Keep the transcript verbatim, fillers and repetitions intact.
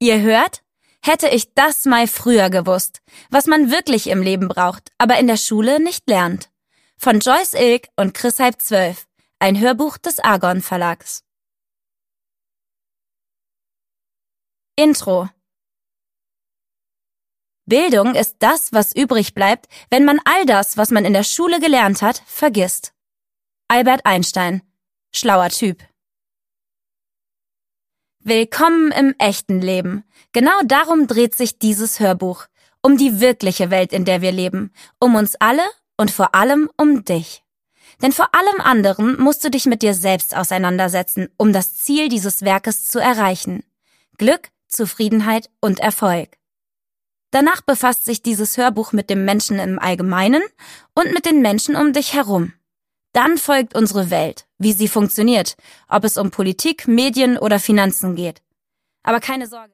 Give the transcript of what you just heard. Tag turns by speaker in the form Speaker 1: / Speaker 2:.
Speaker 1: Ihr hört? Hätte ich das mal früher gewusst, was man wirklich im Leben braucht, aber in der Schule nicht lernt. Von Joyce Ilk und Chris halb zwölf, ein Hörbuch des Argon Verlags. Intro. Bildung ist das, was übrig bleibt, wenn man all das, was man in der Schule gelernt hat, vergisst. Albert Einstein. Schlauer Typ. Willkommen im echten Leben. Genau darum dreht sich dieses Hörbuch. Um die wirkliche Welt, in der wir leben. Um uns alle und vor allem um dich. Denn vor allem anderen musst du dich mit dir selbst auseinandersetzen, um das Ziel dieses Werkes zu erreichen. Glück, Zufriedenheit und Erfolg. Danach befasst sich dieses Hörbuch mit dem Menschen im Allgemeinen und mit den Menschen um dich herum. Dann folgt unsere Welt, wie sie funktioniert, ob es um Politik, Medien oder Finanzen geht. Aber keine Sorge.